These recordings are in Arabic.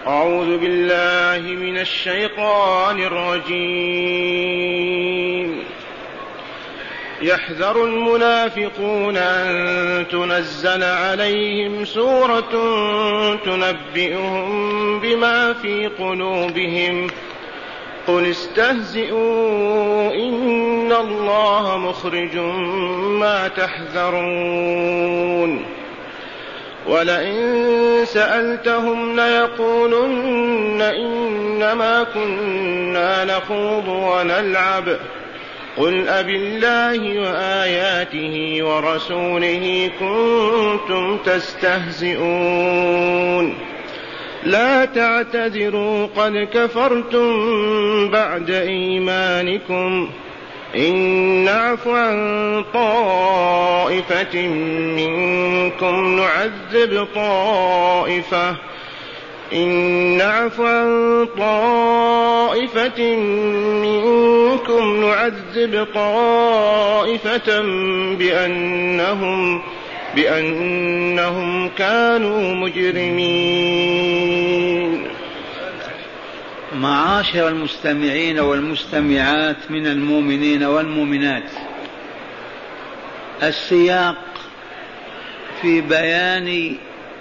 أعوذ بالله من الشيطان الرجيم. يحذر المنافقون أن تنزل عليهم سورة تنبئهم بما في قلوبهم قل استهزئوا إن الله مخرج ما تحذرون ولئن سألتهم ليقولن إنما كنا نخوض ونلعب قل أبالله وآياته ورسوله كنتم تستهزئون لا تعتذروا قد كفرتم بعد إيمانكم إن نعف عن طائفة منكم نعذب طائفة بأنهم كانوا مجرمين. معاشر المستمعين والمستمعات من المؤمنين والمؤمنات، السياق في بيان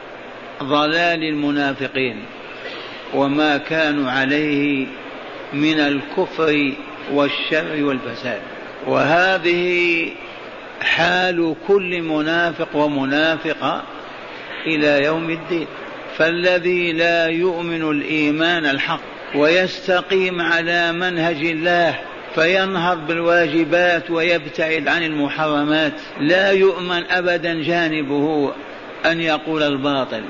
ضلال المنافقين وما كانوا عليه من الكفر والشر والفساد، وهذه حال كل منافق ومنافقة إلى يوم الدين. فالذي لا يؤمن الإيمان الحق ويستقيم على منهج الله فينهض بالواجبات ويبتعد عن المحرمات لا يؤمن أبدا جانبه أن يقول الباطل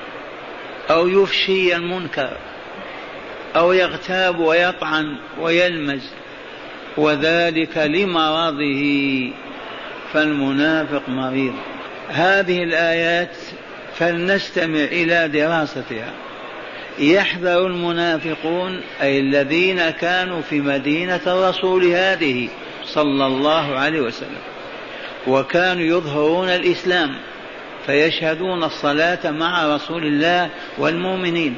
أو يفشي المنكر أو يغتاب ويطعن ويلمز، وذلك لمرضه، فالمنافق مريض. هذه الآيات فلنستمع إلى دراستها. يحذر المنافقون أي الذين كانوا في مدينة الرسول هذه صلى الله عليه وسلم وكانوا يظهرون الإسلام فيشهدون الصلاة مع رسول الله والمؤمنين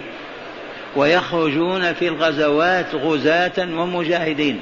ويخرجون في الغزوات غزاة ومجاهدين،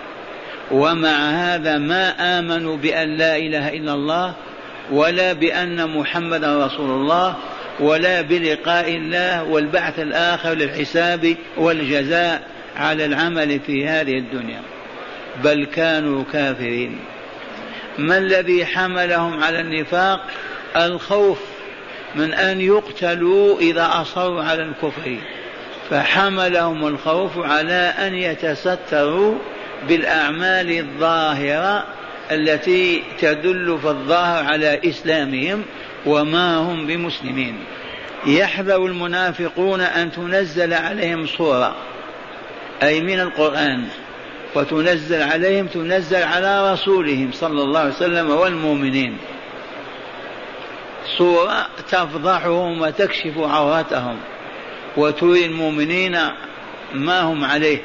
ومع هذا ما آمنوا بأن لا إله إلا الله ولا بأن محمدا رسول الله ولا بلقاء الله والبعث الآخر للحساب والجزاء على العمل في هذه الدنيا، بل كانوا كافرين. ما الذي حملهم على النفاق؟ الخوف من أن يقتلوا إذا أصروا على الكفر، فحملهم الخوف على أن يتستروا بالأعمال الظاهرة التي تدل في الظاهر على إسلامهم وما هم بمسلمين. يحذر المنافقون أن تنزل عليهم سورة أي من القرآن، وتنزل عليهم تنزل على رسولهم صلى الله عليه وسلم والمؤمنين، سورة تفضحهم وتكشف عوراتهم وتري المؤمنين ما هم عليه.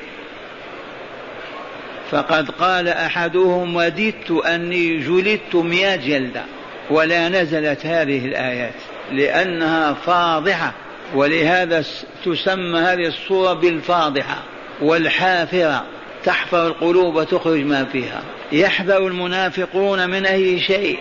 فقد قال أحدهم وددت أني جلدت 100 جلدة، ولا نزلت هذه الآيات لأنها فاضحة، ولهذا تسمى هذه الصورة بالفاضحة والحافرة، تحفر القلوب وتخرج ما فيها. يحذر المنافقون من أي شيء،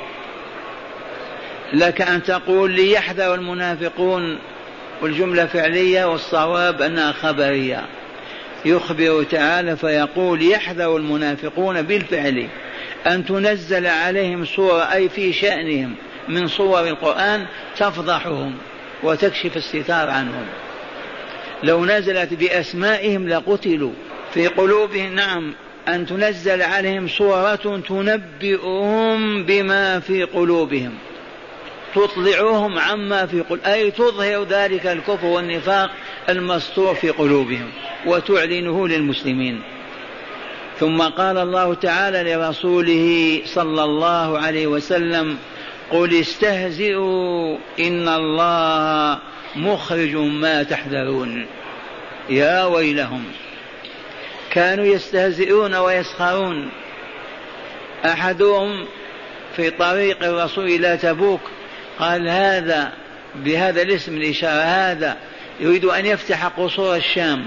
لك أن تقول ليحذر المنافقون والجملة فعلية والصواب أنها خبرية. يخبر تعالى فيقول يحذر المنافقون بالفعل أن تنزل عليهم سورة أي في شأنهم من صور القرآن تفضحهم وتكشف الستار عنهم. لو نزلت بأسمائهم لقتلوا. في قلوبهم نعم أن تنزل عليهم سورة تنبئهم بما في قلوبهم، تطلعهم عما في قلوبهم، أي تظهر ذلك الكفر والنفاق المستور في قلوبهم وتعلنه للمسلمين. ثم قال الله تعالى لرسوله صلى الله عليه وسلم قل استهزئوا إن الله مخرج ما تحذرون. يا ويلهم، كانوا يستهزئون ويسخرون. أحدهم في طريق الرسول إلى تبوك قال هذا بهذا الاسم الإشارة هذا يريد أن يفتح قصور الشام.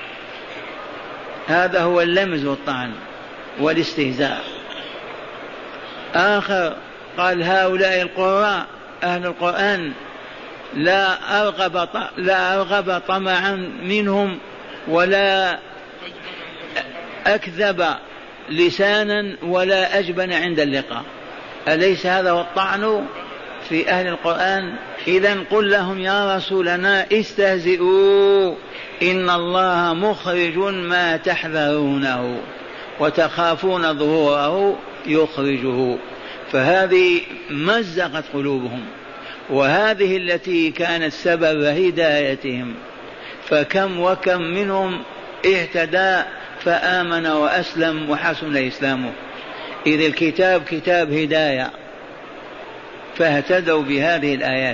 هذا هو اللمز والطعن والاستهزاء. آخر قال هؤلاء القراء أهل القرآن لا أرغب طمعا منهم ولا أكذب لسانا ولا أجبن عند اللقاء. أليس هذا هو الطعن في أهل القرآن؟ إذن قل لهم يا رسولنا استهزئوا إن الله مخرج ما تحذرونه وتخافون ظهوره يخرجه. فهذه مزقت قلوبهم، وهذه التي كانت سبب هدايتهم. فكم وكم منهم اهتدى فآمن وأسلم وحسن إسلامه، إذ الكتاب كتاب هداية، فاهتدوا بهذه الآيات.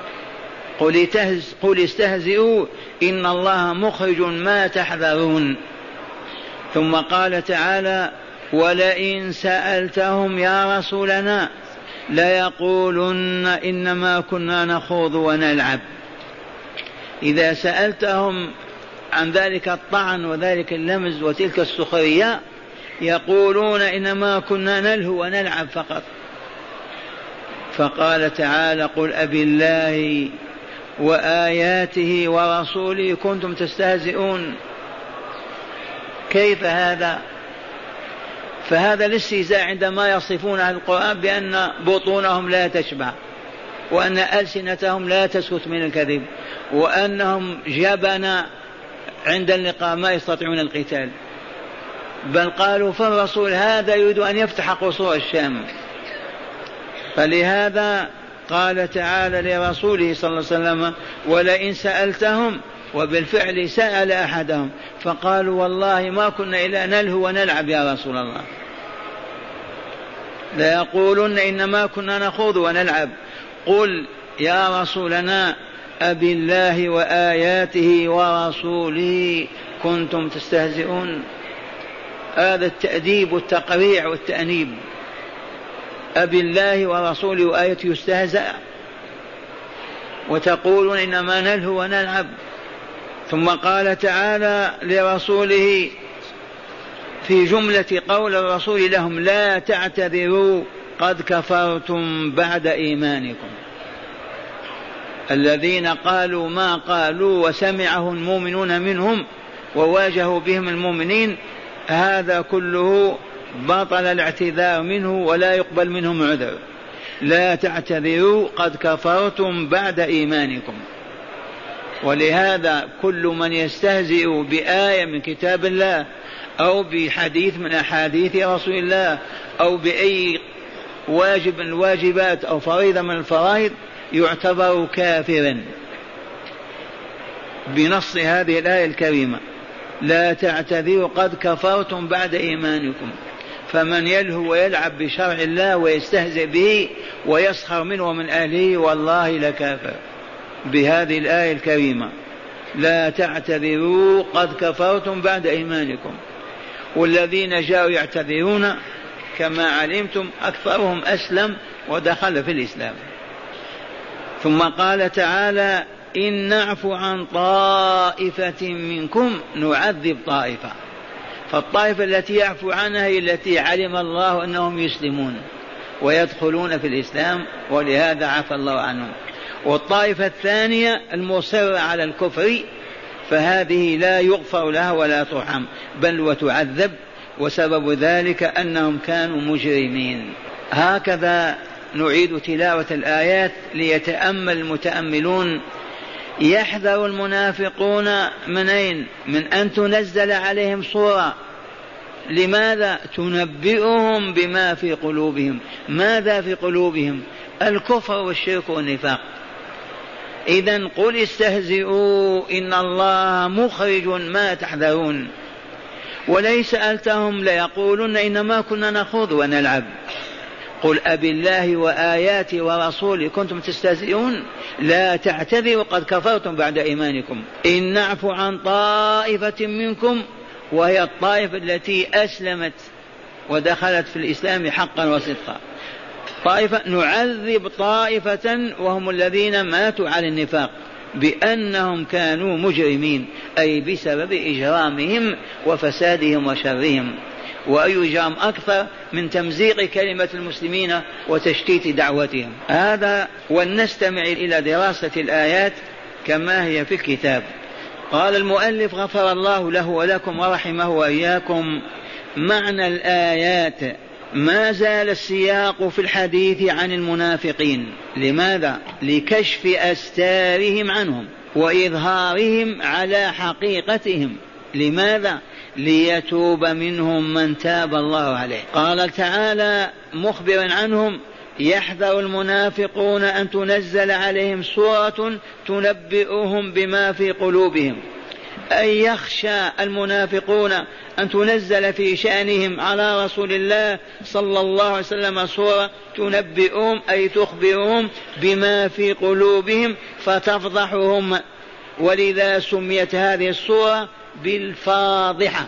قل استهزئوا إن الله مخرج ما تحذرون. ثم قال تعالى ولئن سألتهم يا رسولنا ليقولن إنما كنا نخوض ونلعب. إذا سألتهم عن ذلك الطعن وذلك اللمز وتلك السخرية يقولون إنما كنا نلهو ونلعب فقط. فقال تعالى قل أبالله وآياته ورسوله كنتم تستهزئون. كيف هذا؟ فهذا الاستهزاء عندما يصفون أهل القرآن بأن بطونهم لا تشبع، وأن ألسنتهم لا تسكت من الكذب، وأنهم جبن عند اللقاء ما يستطيعون القتال. بل قالوا فالرسول هذا يريد أن يفتح قصور الشام. فلهذا قال تعالى لرسوله صلى الله عليه وسلم ولئن سألتهم، وبالفعل سأل أحدهم فقالوا والله ما كنا إلا نلهو ونلعب يا رسول الله. لا يقولون إنما كنا نخوض ونلعب. قل يا رسولنا أبالله وآياته ورسوله كنتم تستهزئون. هذا التأديب والتقريع والتأنيب. أبالله ورسوله وآياته يستهزأ وتقولون إنما نلهو ونلعب. ثم قال تعالى لرسوله في جملة قول الرسول لهم لا تعتذروا قد كفرتم بعد إيمانكم. الذين قالوا ما قالوا وسمعه المؤمنون منهم وواجهوا بهم المؤمنين، هذا كله بطل الاعتذار منه ولا يقبل منهم عذر. لا تعتذروا قد كفرتم بعد إيمانكم. ولهذا كل من يستهزئ بآية من كتاب الله أو بحديث من أحاديث رسول الله أو بأي واجب من الواجبات أو فريضة من الفرائض يعتبر كافرا بنص هذه الآية الكريمة لا تعتذروا قد كفرتم بعد إيمانكم. فمن يلهو ويلعب بشرع الله ويستهزئ به ويسخر منه ومن أهله والله لكافر بهذه الآية الكريمة لا تعتذروا قد كفرتم بعد إيمانكم. والذين جاءوا يعتذرون كما علمتم أكثرهم أسلم ودخل في الإسلام. ثم قال تعالى إن نعفو عن طائفة منكم نعذب طائفة. فالطائفة التي يعفو عنها هي التي علم الله أنهم يسلمون ويدخلون في الإسلام ولهذا عفى الله عنهم. والطائفة الثانية المصرة على الكفر فهذه لا يغفر لها ولا ترحم بل وتعذب، وسبب ذلك أنهم كانوا مجرمين. هكذا نعيد تلاوة الآيات ليتأمل المتأملون. يحذر المنافقون من أين؟ من أن تنزل عليهم صورة. لماذا؟ تنبئهم بما في قلوبهم. ماذا في قلوبهم؟ الكفر والشرك والنفاق. إذن قل استهزئوا إن الله مخرج ما تحذرون. ولئن سألتهم ليقولن إنما كنا نخوض ونلعب. قل أبالله وآياته ورسوله كنتم تستهزئون لا تعتذروا قد كفرتم بعد إيمانكم. إن نعفو عن طائفة منكم، وهي الطائفة التي أسلمت ودخلت في الإسلام حقا وصدقا. طائفة نعذب طائفة وهم الذين ماتوا على النفاق بأنهم كانوا مجرمين، أي بسبب إجرامهم وفسادهم وشرهم. وأي جرم أكثر من تمزيق كلمة المسلمين وتشتيت دعوتهم. هذا ولنستمع إلى دراسة الآيات كما هي في الكتاب. قال المؤلف غفر الله له ولكم ورحمه وإياكم: معنى الآيات ما زال السياق في الحديث عن المنافقين. لماذا؟ لكشف أستارهم عنهم وإظهارهم على حقيقتهم. لماذا؟ ليتوب منهم من تاب الله عليه. قال تعالى مخبرا عنهم: يحذر المنافقون أن تنزل عليهم سورة تنبئهم بما في قلوبهم، أي يخشى المنافقون أن تنزل في شأنهم على رسول الله صلى الله عليه وسلم سورة تنبئهم أي تخبرهم بما في قلوبهم فتفضحهم. ولذا سميت هذه السورة بالفاضحة،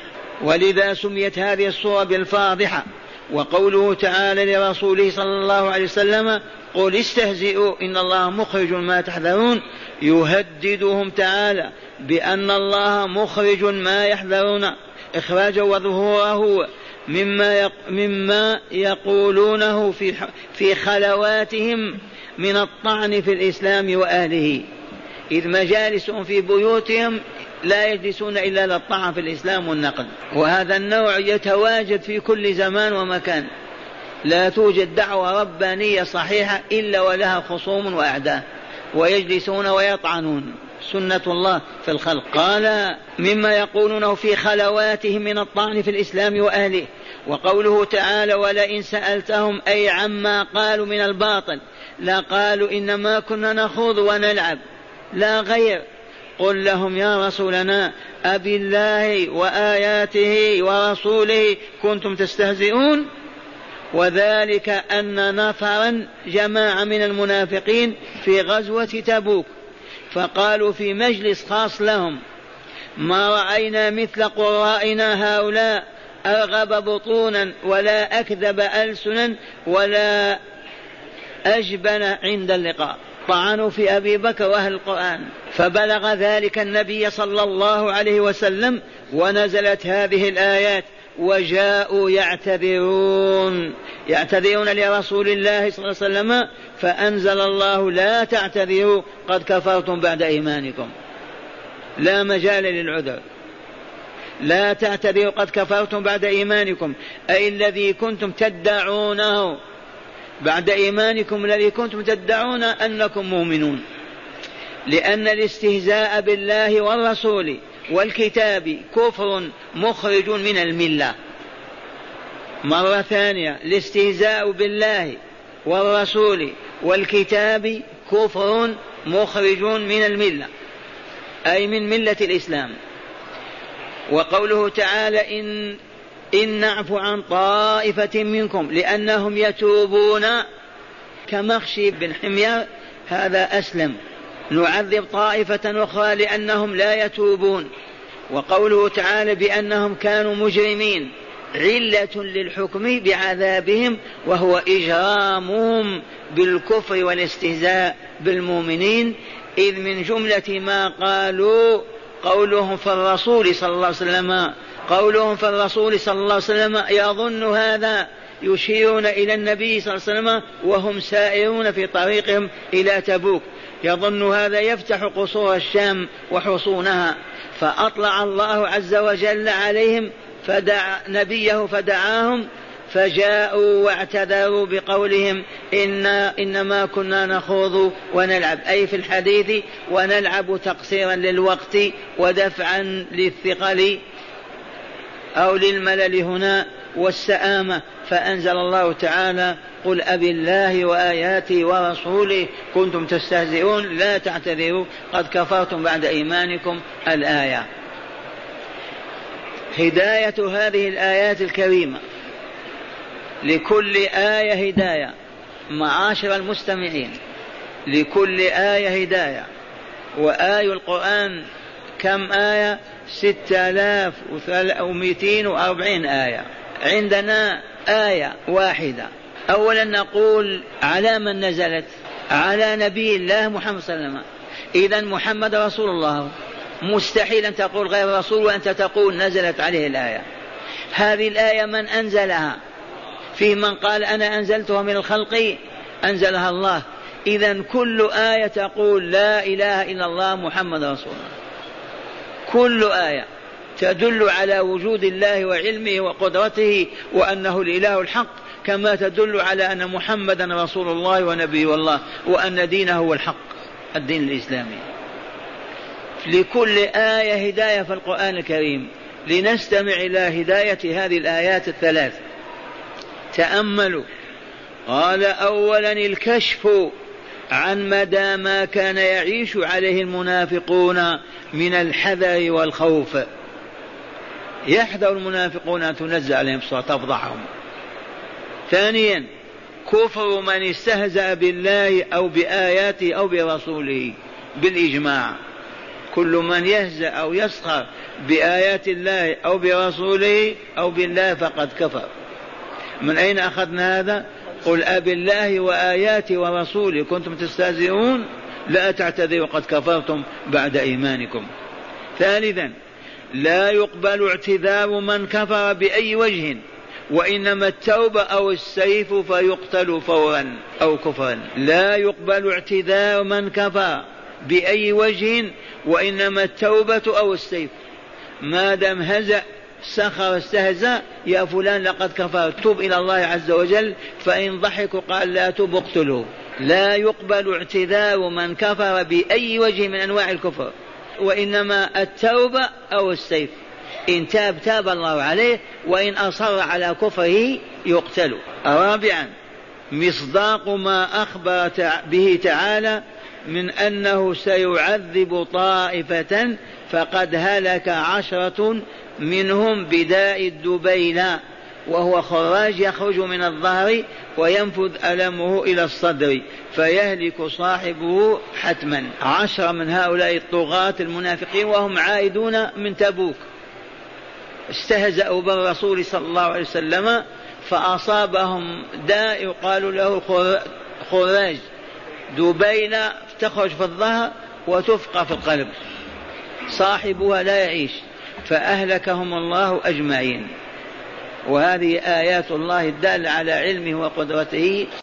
بالفاضحة. وقوله تعالى لرسوله صلى الله عليه وسلم: قل استهزئوا إن الله مخرج ما تحذرون، يهددهم تعالى بأن الله مخرج ما يحذرون إخراجه وظهوره مما يقولونه في خلواتهم من الطعن في الإسلام وأهله، إذ مجالسهم في بيوتهم لا يجلسون إلا للطعن في الإسلام والنقد. وهذا النوع يتواجد في كل زمان ومكان. لا توجد دعوة ربانية صحيحة إلا ولها خصوم وأعداء ويجلسون ويطعنون، سنة الله في الخلق. قال مما يقولونه في خلواتهم من الطعن في الإسلام وأهله. وقوله تعالى: ولئن سألتهم أي عما قالوا من الباطل لقالوا إنما كنا نخوض ونلعب لا غير. قل لهم يا رسولنا أبي الله وآياته ورسوله كنتم تستهزئون. وذلك أن نفرا جماعة من المنافقين في غزوة تبوك فقالوا في مجلس خاص لهم: ما رأينا مثل قرائنا هؤلاء أرغب بطونا ولا أكذب ألسنا ولا أجبن عند اللقاء. طعنوا في أبي بكر وأهل القرآن. فبلغ ذلك النبي صلى الله عليه وسلم ونزلت هذه الآيات وجاءوا يعتذرون لرسول الله صلى الله عليه وسلم، فأنزل الله: لا تعتذروا قد كفرتم بعد إيمانكم. لا مجال للعذر، لا تعتذروا قد كفرتم بعد إيمانكم، أي الذي كنتم تدعونه بعد إيمانكم، الذي كنتم تدعون أنكم مؤمنون. لأن الاستهزاء بالله والرسول والكتاب كفر مخرج من الملة. مرة ثانية: الاستهزاء بالله والرسول والكتاب كفر مخرج من الملة، أي من ملة الإسلام. وقوله تعالى: إن نعفو عن طائفة منكم لأنهم يتوبون كمخشي بن حمير هذا أسلم، نعذب طائفة أخرى لأنهم لا يتوبون. وقوله تعالى بأنهم كانوا مجرمين علة للحكم بعذابهم وهو إجرامهم بالكفر والاستهزاء بالمؤمنين، إذ من جملة ما قالوا قولهم في الرسول صلى الله عليه وسلم يظن هذا، يشيرون إلى النبي صلى الله عليه وسلم وهم سائرون في طريقهم إلى تبوك، يظن هذا يفتح قصور الشام وحصونها. فأطلع الله عز وجل عليهم فدعا نبيه فدعاهم فجاءوا واعتذروا بقولهم إنما كنا نخوض ونلعب، أي في الحديث، ونلعب تقصيرا للوقت ودفعا للثقل أو للملل هنا والسآمة. فأنزل الله تعالى: قل أبي الله وآياته ورسوله كنتم تستهزئون لا تعتذروا قد كفرتم بعد إيمانكم. الآية. هداية هذه الآيات الكريمة، لكل آية هداية معاشر المستمعين، لكل آية هداية. وآي القرآن كم آية؟ 6240 آية. عندنا آية واحدة. أولا نقول على من نزلت؟ على نبي الله محمد صلى الله عليه وسلم. إذا محمد رسول الله، مستحيل أن تقول غير رسول وأنت تقول نزلت عليه الآية. هذه الآية من أنزلها؟ فيه من قال أنا أنزلتها من الخلق، أنزلها الله. إذا كل آية تقول لا إله إلا الله محمد رسول الله، كل آية تدل على وجود الله وعلمه وقدرته وأنه الإله الحق، كما تدل على أن محمدا رسول الله ونبي الله وأن دينه هو الحق، الدين الإسلامي. لكل آية هداية في القرآن الكريم، لنستمع إلى هداية هذه الآيات الثلاث. تأملوا. قال أولا الكشف عن مدى ما كان يعيش عليه المنافقون من الحذر والخوف. يحذر المنافقون أن تنزل عليهم الصورة تفضحهم. ثانيا كفر من استهزأ بالله أو بآياته أو برسوله بالإجماع، كل من يهزأ أو يسخر بآيات الله أو برسوله أو بالله فقد كفر. من أين أخذنا هذا؟ قل أبالله وآياته ورسوله كنتم تستهزئون لا تعتذروا قد كفرتم بعد إيمانكم. ثالثا لا يقبل اعتذار من كفر بأي وجه، وإنما التوبة أو السيف فيقتل فورا أو كفرا. لا يقبل اعتذار من كفر بأي وجه، وإنما التوبة أو السيف. ما دام هزأ سخر استهزأ يا فلان لقد كفر توب إلى الله عز وجل، فإن ضحكوا قال لا توب اقتلوا. لا يقبل اعتذار من كفر بأي وجه من أنواع الكفر، وإنما التوبة أو السيف. إن تاب تاب الله عليه، وإن أصر على كفره يقتل. رابعا مصداق ما أخبر به تعالى من أنه سيعذب طائفة فقد هلك 10 منهم بداء الدبيلة، وهو خراج يخرج من الظهر وينفذ ألمه إلى الصدر فيهلك صاحبه حتما. 10 من هؤلاء الطغاة المنافقين وهم عائدون من تبوك استهزأوا بالرسول صلى الله عليه وسلم، فأصابهم داء يقال له خراج دبيلة، تخرج في الظهر وتفقى في القلب، صاحبها لا يعيش، فأهلكهم الله أجمعين. وهذه آيات الله الدالة على علمه وقدرته.